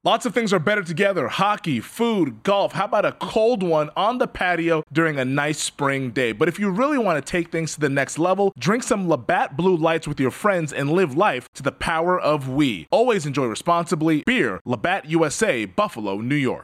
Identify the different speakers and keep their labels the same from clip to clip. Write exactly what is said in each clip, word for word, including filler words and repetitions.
Speaker 1: Lots of things are better together. Hockey, food, golf. How about a cold one on the patio during a nice spring day? But if you really want to take things to the next level, drink some Labatt Blue Lights with your friends and live life to the power of we. Always enjoy responsibly. Beer, Labatt U S A, Buffalo, New York.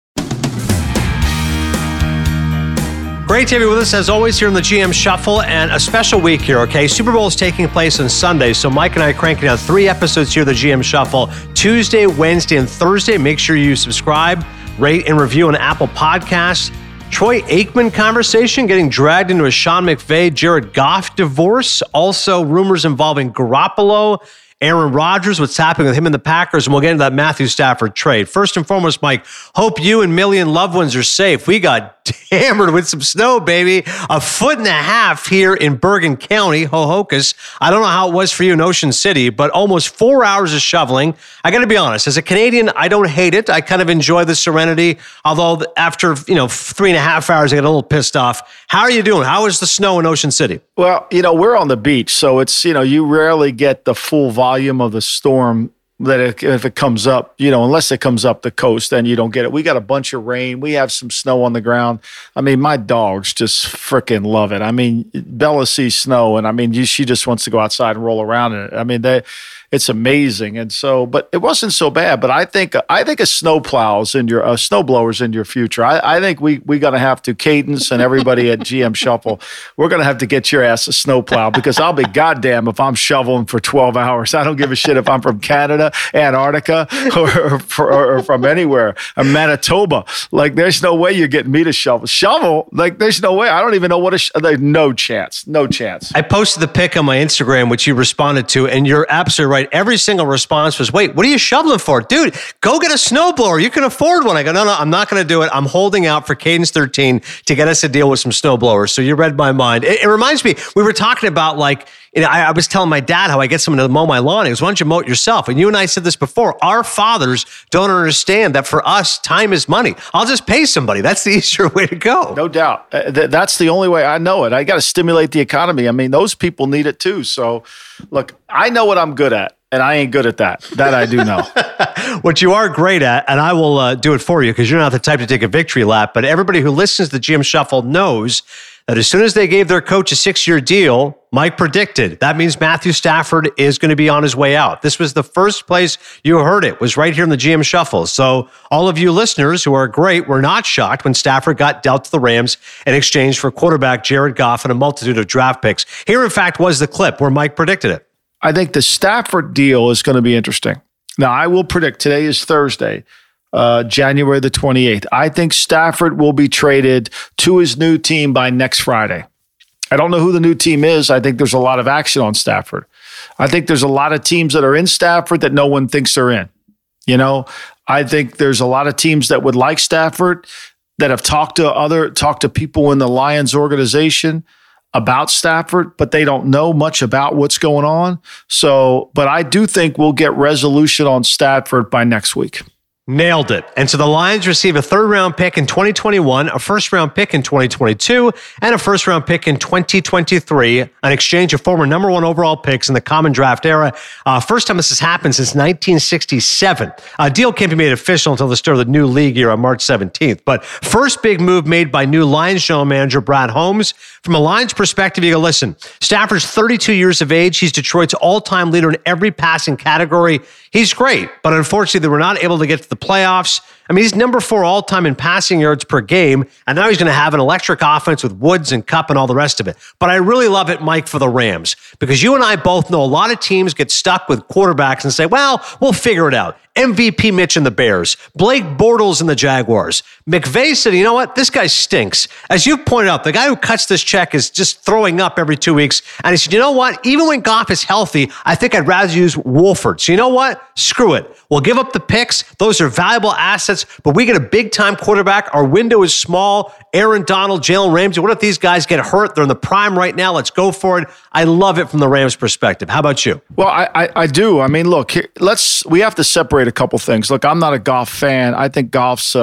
Speaker 2: Great to have you with us, as always, here in the G M Shuffle, and a special week here, okay? Super Bowl is taking place on Sunday, so Mike and I are cranking out three episodes here of the G M Shuffle, Tuesday, Wednesday, and Thursday. Make sure you subscribe, rate, and review on Apple Podcasts. Troy Aikman conversation, getting dragged into a Sean McVay, Jared Goff divorce. Also, rumors involving Garoppolo, Aaron Rodgers, what's happening with him and the Packers, and we'll get into that Matthew Stafford trade. First and foremost, Mike, hope you and million loved ones are safe. We got hammered with some snow, baby. A foot and a half here in Bergen County, Ho-Hocus. I don't know how it was for you in Ocean City, but almost four hours of shoveling. I got to be honest, as a Canadian, I don't hate it. I kind of enjoy the serenity, although after, you know, three and a half hours, I get a little pissed off. How are you doing? How is the snow in Ocean City?
Speaker 3: Well, you know, we're on the beach, so it's, you know, you rarely get the full volume of the storm that it, if it comes up, you know, unless it comes up the coast, then you don't get it. We got a bunch of rain. We have some snow on the ground. I mean, my dogs just freaking love it. I mean, Bella sees snow, and I mean, she just wants to go outside and roll around in it. I mean, they, it's amazing. And so, but it wasn't so bad. But I think I think a snow plows in your uh, snow blowers in your future. I, I think we we gonna have to Cadence and everybody at G M Shuffle. We're gonna have to get your ass a snow plow, because I'll be goddamn if I'm shoveling for twelve hours. I don't give a shit if I'm from Canada, Antarctica, or, or, or from anywhere, or Manitoba. Like, there's no way you're getting me to shovel. Shovel? Like, there's no way. I don't even know what a. Sh- there's no chance. No chance.
Speaker 2: I posted the pic on my Instagram, which you responded to, and you're absolutely right. Every single response was, wait, what are you shoveling for? Dude, go get a snowblower. You can afford one. I go, no, no, I'm not going to do it. I'm holding out for Cadence thirteen to get us a deal with some snowblowers. So you read my mind. It, it reminds me, we were talking about, like, you know, I, I was telling my dad how I get someone to mow my lawn. He goes, why don't you mow it yourself? And you and I said this before. Our fathers don't understand that for us, time is money. I'll just pay somebody. That's the easier way to go.
Speaker 3: No doubt. Uh, th- that's the only way I know it. I got to stimulate the economy. I mean, those people need it too. So, look, I know what I'm good at. And I ain't good at that. That I do know.
Speaker 2: What you are great at, and I will uh, do it for you because you're not the type to take a victory lap, but everybody who listens to the G M Shuffle knows that as soon as they gave their coach a six-year deal, Mike predicted that means Matthew Stafford is going to be on his way out. This was the first place you heard it, was right here in the G M Shuffle. So all of you listeners who are great were not shocked when Stafford got dealt to the Rams in exchange for quarterback Jared Goff and a multitude of draft picks. Here, in fact, was the clip where Mike predicted it.
Speaker 3: I think the Stafford deal is going to be interesting. Now, I will predict, today is Thursday, uh, January the twenty-eighth. I think Stafford will be traded to his new team by next Friday. I don't know who the new team is. I think there's a lot of action on Stafford. I think there's a lot of teams that are in Stafford that no one thinks they're in. You know, I think there's a lot of teams that would like Stafford, that have talked to other, talked to people in the Lions organization about Stafford, but they don't know much about what's going on. So, but I do think we'll get resolution on Stafford by next week.
Speaker 2: Nailed it. And so the Lions receive a third-round pick in twenty twenty-one, a first-round pick in twenty twenty-two, and a first-round pick in twenty twenty-three, an exchange of former number one overall picks in the common draft era. Uh, first time this has happened since nineteen sixty-seven. A deal can't be made official until the start of the new league year on March seventeenth. But first big move made by new Lions general manager Brad Holmes. From a Lions perspective, you go, listen, Stafford's thirty-two years of age. He's Detroit's all-time leader in every passing category. He's great, but unfortunately, they were not able to get to the playoffs. I mean, he's number four all-time in passing yards per game, and now he's going to have an electric offense with Woods and Kupp and all the rest of it. But I really love it, Mike, for the Rams, because you and I both know a lot of teams get stuck with quarterbacks and say, well, we'll figure it out. M V P Mitch and the Bears, Blake Bortles and the Jaguars. McVay said, you know what? This guy stinks. As you've pointed out, the guy who cuts this check is just throwing up every two weeks. And he said, you know what? Even when Goff is healthy, I think I'd rather use Wolford. So you know what? Screw it. We'll give up the picks. Those are valuable assets, but we get a big-time quarterback. Our window is small. Aaron Donald, Jalen Ramsey. What if these guys get hurt? They're in the prime right now. Let's go for it. I love it from the Rams' perspective. How about you?
Speaker 3: Well, I, I, I do. I mean, look, here, let's we have to separate a couple things. Look, I'm not a Goff fan. I think Goff's, uh,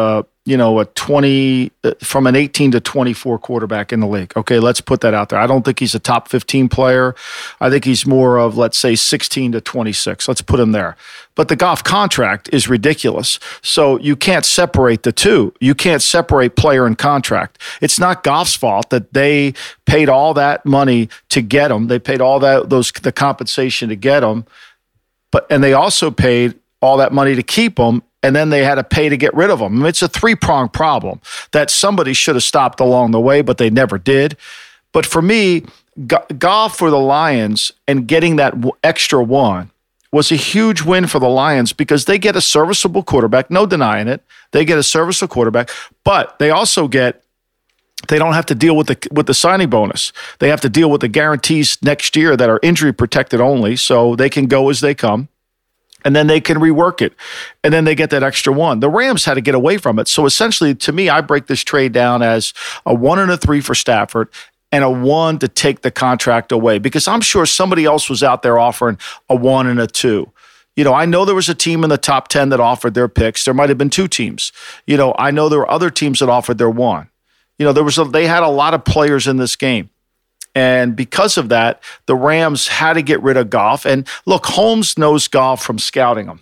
Speaker 3: you know, a twenty, from an eighteen to twenty-four quarterback in the league. Okay, let's put that out there. I don't think he's a top fifteen player. I think he's more of, let's say, sixteen to twenty-six. Let's put him there. But the Goff contract is ridiculous. So you can't separate the two. You can't separate player and contract. It's not Goff's fault that they paid all that money to get him. They paid all that those the compensation to get him, but and they also paid all that money to keep him. And then they had to pay to get rid of them. I mean, it's a three-pronged problem that somebody should have stopped along the way, but they never did. But for me, Goff for the Lions and getting that extra one was a huge win for the Lions because they get a serviceable quarterback, no denying it. They get a serviceable quarterback, but they also get they don't have to deal with the with the signing bonus. They have to deal with the guarantees next year that are injury protected only, so they can go as they come. And then they can rework it. And then they get that extra one. The Rams had to get away from it. So essentially, to me, I break this trade down as a one and a three for Stafford and a one to take the contract away. Because I'm sure somebody else was out there offering a one and a two. You know, I know there was a team in the top ten that offered their picks. There might have been two teams. You know, I know there were other teams that offered their one. You know, there was a, they had a lot of players in this game. And because of that, the Rams had to get rid of Goff. And look, Holmes knows Goff from scouting him.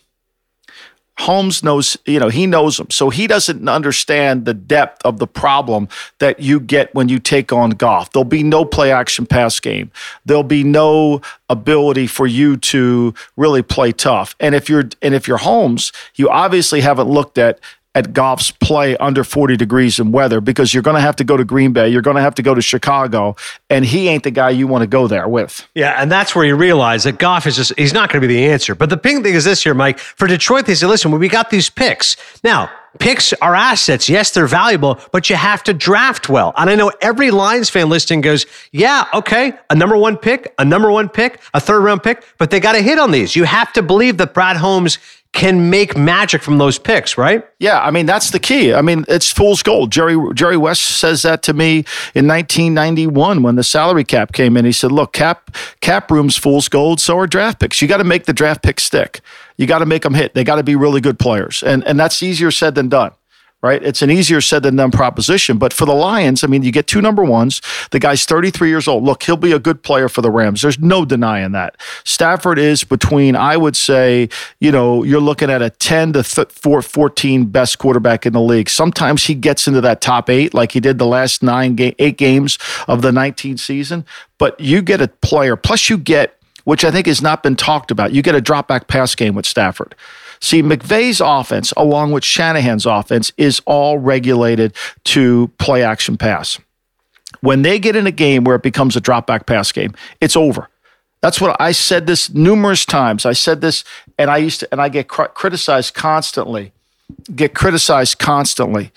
Speaker 3: Holmes knows, you know, he knows him. So he doesn't understand the depth of the problem that you get when you take on Goff. There'll be no play action pass game. There'll be no ability for you to really play tough. And if you're and if you're Holmes, you obviously haven't looked at at Goff's play under forty degrees in weather because you're going to have to go to Green Bay. You're going to have to go to Chicago, and he ain't the guy you want to go there with.
Speaker 2: Yeah, and that's where you realize that Goff is just, he's not going to be the answer. But the big thing is this here, Mike. For Detroit, they say, listen, we got these picks. Now, picks are assets. Yes, they're valuable, but you have to draft well. And I know every Lions fan listening goes, yeah, okay, a number one pick, a number one pick, a third round pick, but they got to hit on these. You have to believe that Brad Holmes can make magic from those picks, right?
Speaker 3: Yeah, I mean, that's the key. I mean, it's fool's gold. Jerry Jerry West says that to me in nineteen ninety-one when the salary cap came in. He said, look, cap cap room's fool's gold, so are draft picks. You got to make the draft picks stick. You got to make them hit. They got to be really good players. And, and that's easier said than done. Right? It's an easier said than done proposition. But for the Lions, I mean, you get two number ones. The guy's thirty-three years old. Look, he'll be a good player for the Rams. There's no denying that. Stafford is between, I would say, you know, you're looking at a ten to fourteen best quarterback in the league. Sometimes he gets into that top eight like he did the last nine, ga- eight games of the nineteen season. But you get a player, plus you get, which I think has not been talked about, you get a drop back pass game with Stafford. See, McVay's offense, along with Shanahan's offense, is all regulated to play action pass. When they get in a game where it becomes a drop back pass game, it's over. That's what I said this numerous times. I said this, and I used to, and I get cr- criticized constantly, get criticized constantly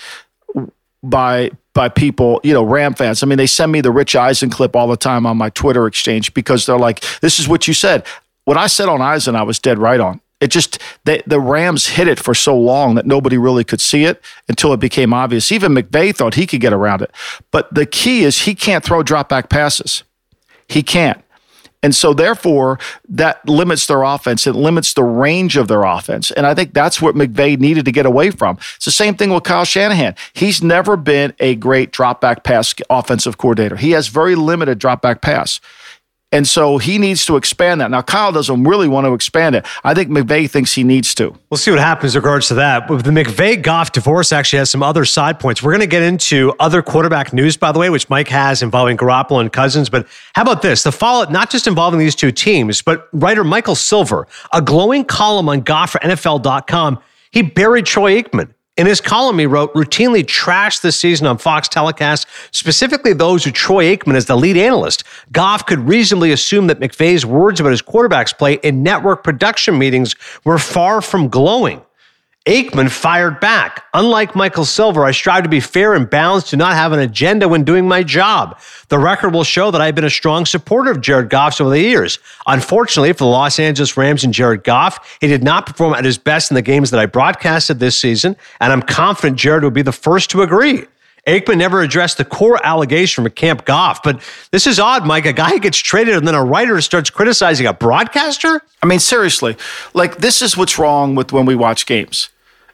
Speaker 3: by by people, you know, Ram fans. I mean, they send me the Rich Eisen clip all the time on my Twitter exchange because they're like, "This is what you said." What I said on Eisen, I was dead right on. It just, they, the Rams hit it for so long that nobody really could see it until it became obvious. Even McVay thought he could get around it. But the key is he can't throw drop back passes. He can't. And so therefore, that limits their offense. It limits the range of their offense. And I think that's what McVay needed to get away from. It's the same thing with Kyle Shanahan. He's never been a great drop back pass offensive coordinator. He has very limited drop back pass. And so he needs to expand that. Now, Kyle doesn't really want to expand it. I think McVay thinks he needs to.
Speaker 2: We'll see what happens in regards to that. But the McVay-Goff divorce actually has some other side points. We're going to get into other quarterback news, by the way, which Mike has involving Garoppolo and Cousins. But how about this? The fallout, not just involving these two teams, but writer Michael Silver, a glowing column on Goff for N F L dot com, he buried Troy Aikman. In his column, he wrote, routinely trashed this season on Fox telecasts, specifically those with Troy Aikman as the lead analyst. Goff could reasonably assume that McVay's words about his quarterback's play in network production meetings were far from glowing. Aikman fired back. Unlike Michael Silver, I strive to be fair and balanced, to not have an agenda when doing my job. The record will show that I've been a strong supporter of Jared Goff's over the years. Unfortunately for the Los Angeles Rams and Jared Goff, he did not perform at his best in the games that I broadcasted this season, and I'm confident Jared will be the first to agree. Aikman never addressed the core allegation from Camp Goff, but this is odd, Mike. A guy gets traded and then a writer starts criticizing a broadcaster?
Speaker 3: I mean, seriously, like this is what's wrong with when we watch games.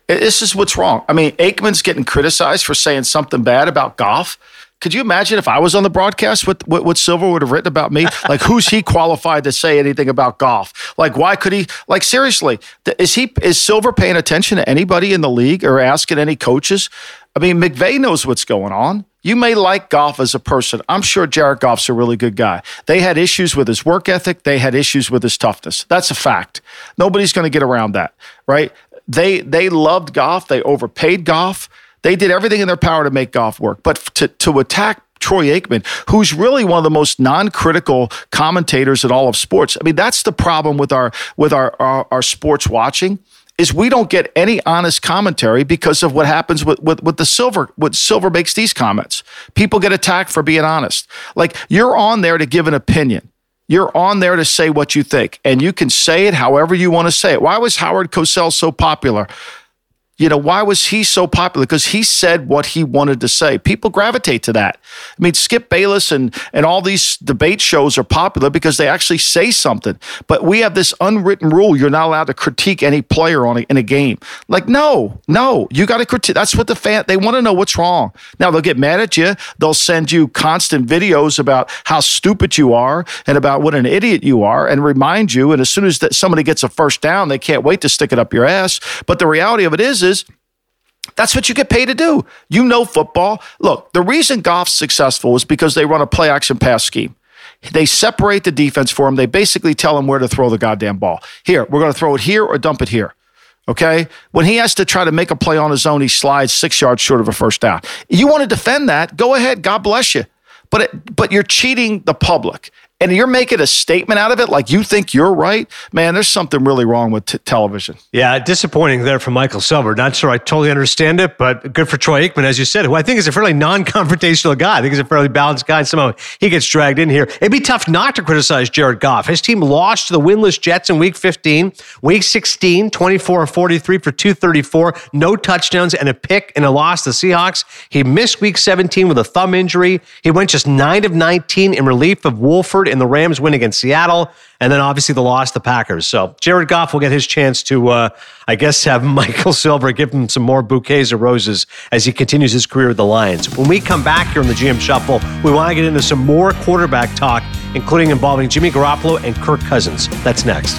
Speaker 3: This is what's wrong. I mean, Aikman's getting criticized for saying something bad about Goff. Could you imagine if I was on the broadcast, what, what, what Silver would have written about me? Like, who's he qualified to say anything about Goff? Like, why could he? Like, seriously, is he is Silver paying attention to anybody in the league or asking any coaches? I mean, McVay knows what's going on. You may like Goff as a person. I'm sure Jared Goff's a really good guy. They had issues with his work ethic. They had issues with his toughness. That's a fact. Nobody's going to get around that, right? They they loved Goff. They overpaid Goff. They did everything in their power to make Goff work. But to, to attack Troy Aikman, who's really one of the most non-critical commentators in all of sports, I mean, that's the problem with our with our, our, our sports watching, is we don't get any honest commentary because of what happens with, with, with the Silver, when Silver makes these comments. People get attacked for being honest. Like, you're on there to give an opinion. You're on there to say what you think, and you can say it however you want to say it. Why was Howard Cosell so popular? You know, why was he so popular? Because he said what he wanted to say. People gravitate to that. I mean, Skip Bayless and, and all these debate shows are popular because they actually say something. But we have this unwritten rule. You're not allowed to critique any player on a, in a game. Like, no, no, you got to critique. That's what the fan, they want to know what's wrong. Now, they'll get mad at you. They'll send you constant videos about how stupid you are and about what an idiot you are and remind you. And as soon as that somebody gets a first down, they can't wait to stick it up your ass. But the reality of it is, is that's what you get paid to do. You know football. Look, the reason Goff's successful is because they run a play action pass scheme. They separate the defense for him. They basically tell him where to throw the goddamn ball. Here, we're going to throw it here or dump it here. Okay? When he has to try to make a play on his own, he slides six yards short of a first down. You want to defend that? Go ahead. God bless you. But it, but you're cheating the public. And you're making a statement out of it like you think you're right, man, there's something really wrong with t- television.
Speaker 2: Yeah, disappointing there for Michael Silver. Not sure I totally understand it, but good for Troy Aikman, as you said, who I think is a fairly non-confrontational guy. I think he's a fairly balanced guy, and somehow he gets dragged in here. It'd be tough not to criticize Jared Goff. His team lost to the winless Jets in Week fifteen. Week sixteen, twenty-four of forty-three for two thirty-four, no touchdowns and a pick in a loss to the Seahawks. He missed Week seventeen with a thumb injury. He went just nine of nineteen in relief of Wolford in the Rams win against Seattle, and then obviously the loss to the Packers. So Jared Goff will get his chance to, uh, I guess, have Michael Silver give him some more bouquets of roses as he continues his career with the Lions. When we come back here on the G M Shuffle, we want to get into some more quarterback talk, including involving Jimmy Garoppolo and Kirk Cousins. That's next.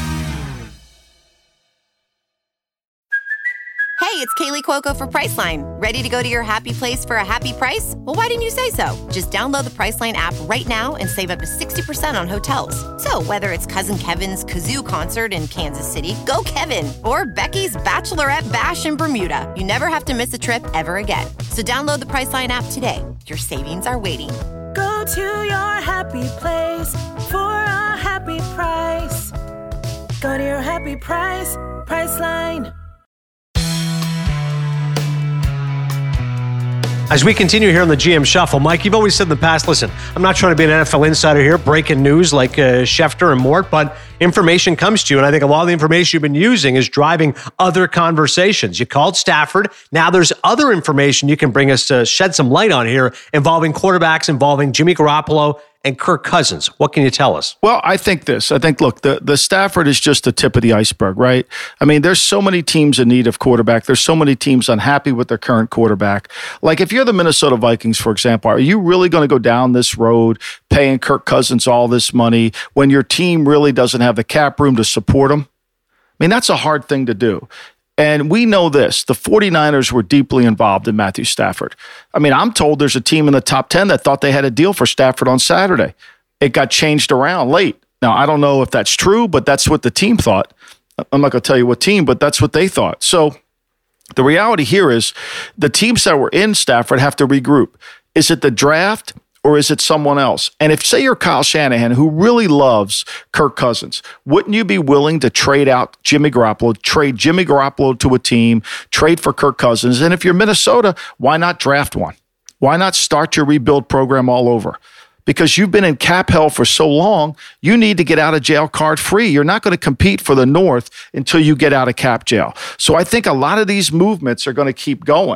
Speaker 4: Hey, it's Kaylee Cuoco for Priceline. Ready to go to your happy place for a happy price? Well, why didn't you say so? Just download the Priceline app right now and save up to sixty percent on hotels. So whether it's Cousin Kevin's Kazoo Concert in Kansas City, go Kevin, or Becky's Bachelorette Bash in Bermuda, you never have to miss a trip ever again. So download the Priceline app today. Your savings are waiting.
Speaker 5: Go to your happy place for a happy price. Go to your happy price, Priceline.
Speaker 2: As we continue here on the G M Shuffle, Mike, you've always said in the past, listen, I'm not trying to be an N F L insider here, breaking news like uh, Schefter and Mort, but information comes to you, and I think a lot of the information you've been using is driving other conversations. You called Stafford. Now there's other information you can bring us to shed some light on here involving quarterbacks, involving Jimmy Garoppolo and Kirk Cousins. What can you tell us?
Speaker 3: Well, I think this. I think, look, the, the Stafford is just the tip of the iceberg, right? I mean, there's so many teams in need of quarterback. There's so many teams unhappy with their current quarterback. Like, if you're the Minnesota Vikings, for example, are you really going to go down this road paying Kirk Cousins all this money when your team really doesn't have the cap room to support him? I mean, that's a hard thing to do. And we know this, the 49ers were deeply involved in Matthew Stafford. I mean, I'm told there's a team in the top ten that thought they had a deal for Stafford on Saturday. It got changed around late. Now, I don't know if that's true, but that's what the team thought. I'm not going to tell you what team, but that's what they thought. So the reality here is the teams that were in Stafford have to regroup. Is it the draft? Or is it someone else? And if, say, you're Kyle Shanahan, who really loves Kirk Cousins, wouldn't you be willing to trade out Jimmy Garoppolo, trade Jimmy Garoppolo to a team, trade for Kirk Cousins? And if you're Minnesota, why not draft one? Why not start your rebuild program all over? Because you've been in cap hell for so long, you need to get out of jail card free. You're not going to compete for the North until you get out of cap jail. So I think a lot of these movements are going to keep going.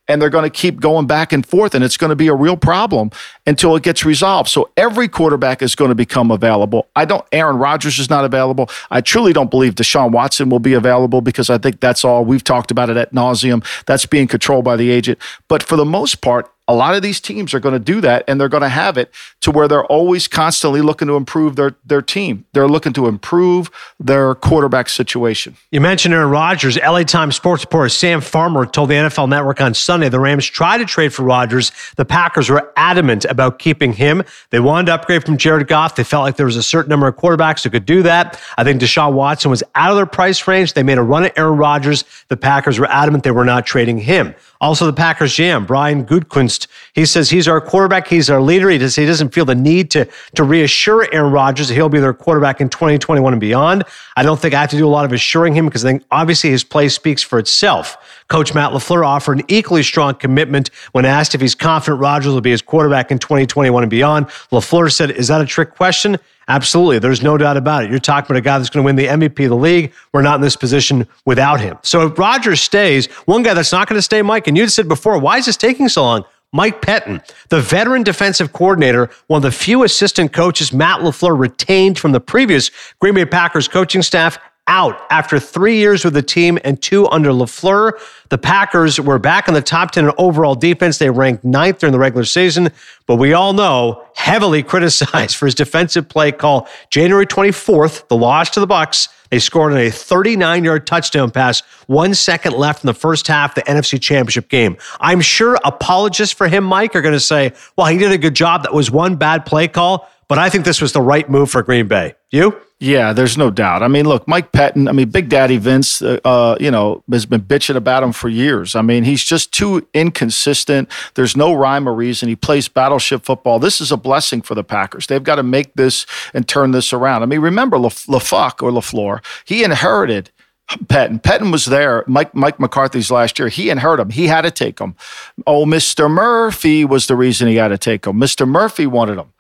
Speaker 3: and they're going to keep going back and forth, and it's going to be a real problem until it gets resolved. So every quarterback is going to become available. I don't, Aaron Rodgers is not available. I truly don't believe Deshaun Watson will be available because I think that's all. We've talked about it ad nauseum. That's being controlled by the agent. But for the most part, a lot of these teams are going to do that, and they're going to have it to where they're always constantly looking to improve their, their team. They're looking to improve their quarterback situation.
Speaker 2: You mentioned Aaron Rodgers. L A Times sports reporter Sam Farmer told the N F L Network on Sunday the Rams tried to trade for Rodgers. The Packers were adamant about keeping him. They wanted to upgrade from Jared Goff. They felt like there was a certain number of quarterbacks who could do that. I think Deshaun Watson was out of their price range. They made a run at Aaron Rodgers. The Packers were adamant they were not trading him. Also, the Packers G M, Brian Gutekunst, he says he's our quarterback. He's our leader. He, does, he doesn't feel the need to, to reassure Aaron Rodgers that he'll be their quarterback in twenty twenty-one and beyond. I don't think I have to do a lot of assuring him because I think obviously his play speaks for itself. Coach Matt LaFleur offered an equally strong commitment when asked if he's confident Rodgers will be his quarterback in twenty twenty-one and beyond. LaFleur said, is that a trick question? Absolutely. There's no doubt about it. You're talking about a guy that's going to win the M V P of the league. We're not in this position without him. So if Rodgers stays, one guy that's not going to stay, Mike, and you said before, why is this taking so long? Mike Pettin, the veteran defensive coordinator, one of the few assistant coaches Matt LaFleur retained from the previous Green Bay Packers coaching staff, out after three years with the team and two under LaFleur. The Packers were back in the top ten in overall defense. They ranked ninth during the regular season, but we all know heavily criticized for his defensive play call January twenty-fourth, the loss to the Bucs. They scored on a thirty-nine-yard touchdown pass, one second left in the first half of the N F C Championship game. I'm sure apologists for him, Mike, are going to say, well, he did a good job. That was one bad play call, but I think this was the right move for Green Bay. You?
Speaker 3: Yeah, there's no doubt. I mean, look, Mike Pettin, I mean, Big Daddy Vince, uh, uh, you know, has been bitching about him for years. I mean, he's just too inconsistent. There's no rhyme or reason. He plays battleship football. This is a blessing for the Packers. They've got to make this and turn this around. I mean, remember LaFleur or LaFleur, he inherited Pettin. Pettin was there, Mike Mike McCarthy's last year. He inherited him. He had to take him. Oh, Mister Murphy was the reason he had to take him. Mister Murphy wanted him.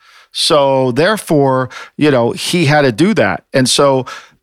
Speaker 3: So therefore, you know, he had to do that. And so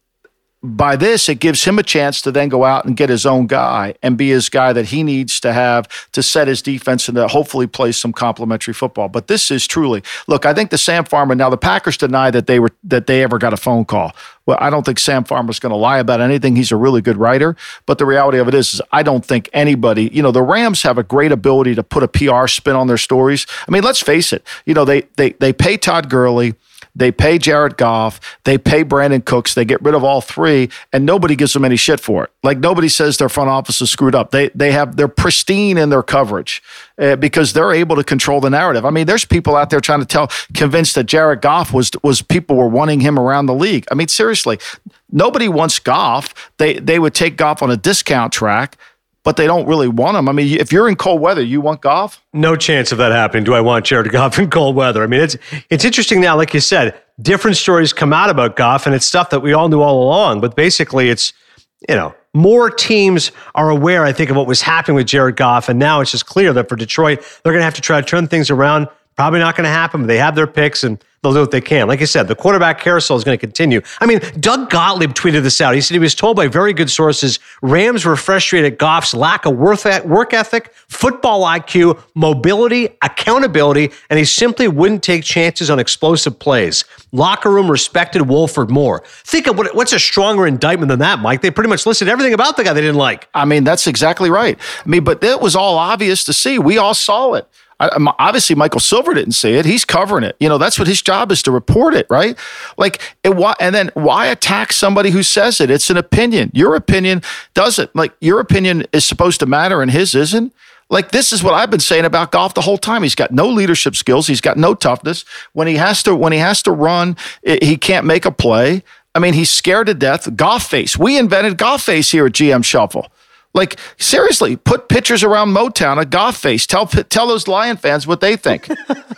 Speaker 3: by this, it gives him a chance to then go out and get his own guy and be his guy that he needs to have to set his defense and to hopefully play some complementary football. But this is truly, look, I think the Sam Farmer, now the Packers deny that they were that they ever got a phone call. Well, I don't think Sam Farmer's going to lie about anything. He's a really good writer. But the reality of it is, is I don't think anybody, you know, the Rams have a great ability to put a P R spin on their stories. I mean, let's face it. You know, they they they pay Todd Gurley. They pay Jared Goff, they pay Brandon Cooks, they get rid of all three, and nobody gives them any shit for it. Like, nobody says their front office is screwed up. They they have, they're pristine in their coverage uh, because they're able to control the narrative. I mean, there's people out there trying to tell, convinced that Jared Goff was, was people were wanting him around the league. I mean, seriously, nobody wants Goff. They, they would take Goff on a discount track, but they don't really want him. I mean, if you're in cold weather, you want Goff?
Speaker 2: No chance of that happening. Do I want Jared Goff in cold weather? I mean, it's it's interesting now, like you said, different stories come out about Goff, and it's stuff that we all knew all along. But basically, it's, you know, more teams are aware, I think, of what was happening with Jared Goff, and now it's just clear that for Detroit, they're going to have to try to turn things around. Probably not going to happen, but they have their picks, and they'll do what they can. Like I said, the quarterback carousel is going to continue. I mean, Doug Gottlieb tweeted this out. He said he was told by very good sources Rams were frustrated at Goff's lack of work ethic, football I Q, mobility, accountability, and he simply wouldn't take chances on explosive plays. Locker room respected Wolford more. Think of what, what's a stronger indictment than that, Mike? They pretty much listed everything about the guy they didn't like.
Speaker 3: I mean, that's exactly right. I mean, but it was all obvious to see. We all saw it. I, obviously, Michael Silver didn't see it. He's covering it. You know, that's what his job is, to report it, right? Like, it, and then why attack somebody who says it? It's an opinion. Your opinion doesn't. Like, your opinion is supposed to matter and his isn't. Like, this is what I've been saying about Goff the whole time. He's got no leadership skills. He's got no toughness. When he has to, when he has to run, he can't make a play. I mean, he's scared to death. Goff face. We invented Goff face here at G M Shuffle. Like, seriously, put pictures around Motown, a Goff face. Tell tell those Lion fans what they think.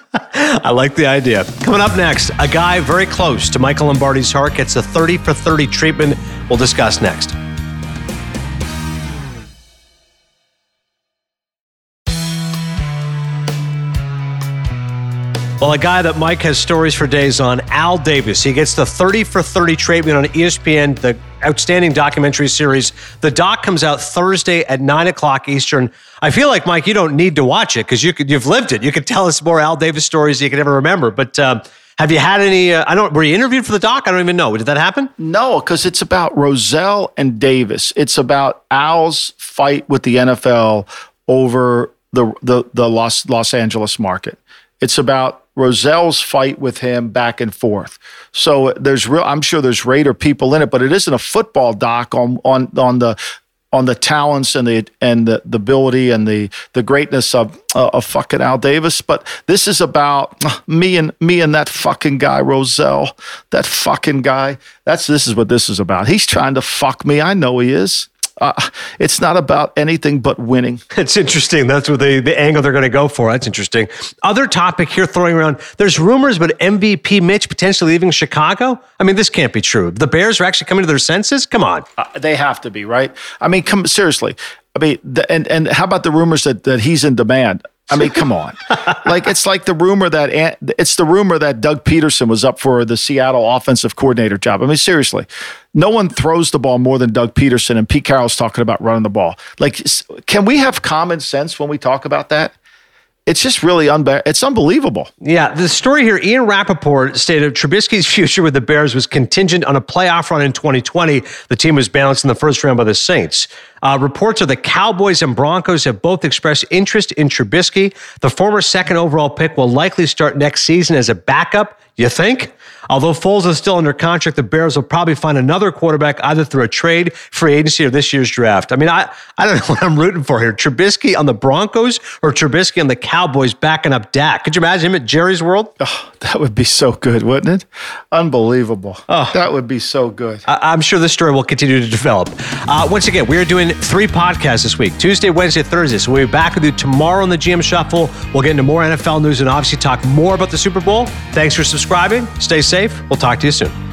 Speaker 2: I like the idea. Coming up next, a guy very close to Michael Lombardi's heart gets a thirty for thirty treatment. We'll discuss next. Well, a guy that Mike has stories for days on, Al Davis. He gets the thirty for thirty treatment on E S P N, the outstanding documentary series. The doc comes out Thursday at nine o'clock Eastern. I feel like, Mike, you don't need to watch it because you could, you've lived it. You could tell us more Al Davis stories you could ever remember. But um, have you had any, uh, I don't, were you interviewed for the doc? I don't even know. Did that happen?
Speaker 3: No, because it's about Rozelle and Davis. It's about Al's fight with the N F L over the the, the Los, Los Angeles market. It's about Rozelle's fight with him back and forth. So there's real, I'm sure there's Raider people in it, but it isn't a football doc on on on the on the talents and the and the, the ability and the the greatness of uh, of fucking Al Davis. But this is about me and me and that fucking guy Rozelle, that fucking guy. That's this is what this is about. He's trying to fuck me. I know he is. Uh, it's not about anything but winning.
Speaker 2: It's interesting. That's what the, the angle they're going to go for. That's interesting. Other topic here throwing around. There's rumors about M V P Mitch potentially leaving Chicago. I mean, this can't be true. The Bears are actually coming to their senses? Come on.
Speaker 3: Uh, they have to be, right? I mean, come seriously. I mean, the, and and how about the rumors that, that he's in demand? I mean, come on. Like, it's like the rumor that it's the rumor that Doug Peterson was up for the Seattle offensive coordinator job. I mean, seriously, no one throws the ball more than Doug Peterson, and Pete Carroll's talking about running the ball. Like, can we have common sense when we talk about that? It's just really unbe- it's unbelievable.
Speaker 2: Yeah, the story here, Ian Rappaport stated Trubisky's future with the Bears was contingent on a playoff run in twenty twenty. The team was bounced in the first round by the Saints. Uh, reports are the Cowboys and Broncos have both expressed interest in Trubisky. The former second overall pick will likely start next season as a backup, you think? Although Foles is still under contract, the Bears will probably find another quarterback either through a trade, free agency, or this year's draft. I mean, I, I don't know what I'm rooting for here. Trubisky on the Broncos or Trubisky on the Cowboys backing up Dak? Could you imagine him at Jerry's World?
Speaker 3: Oh, that would be so good, wouldn't it? Unbelievable. Oh, that would be so good.
Speaker 2: I, I'm sure this story will continue to develop. Uh, once again, we are doing three podcasts this week, Tuesday, Wednesday, Thursday. So we'll be back with you tomorrow on the G M Shuffle. We'll get into more N F L news and obviously talk more about the Super Bowl. Thanks for subscribing. Stay safe. We'll talk to you soon.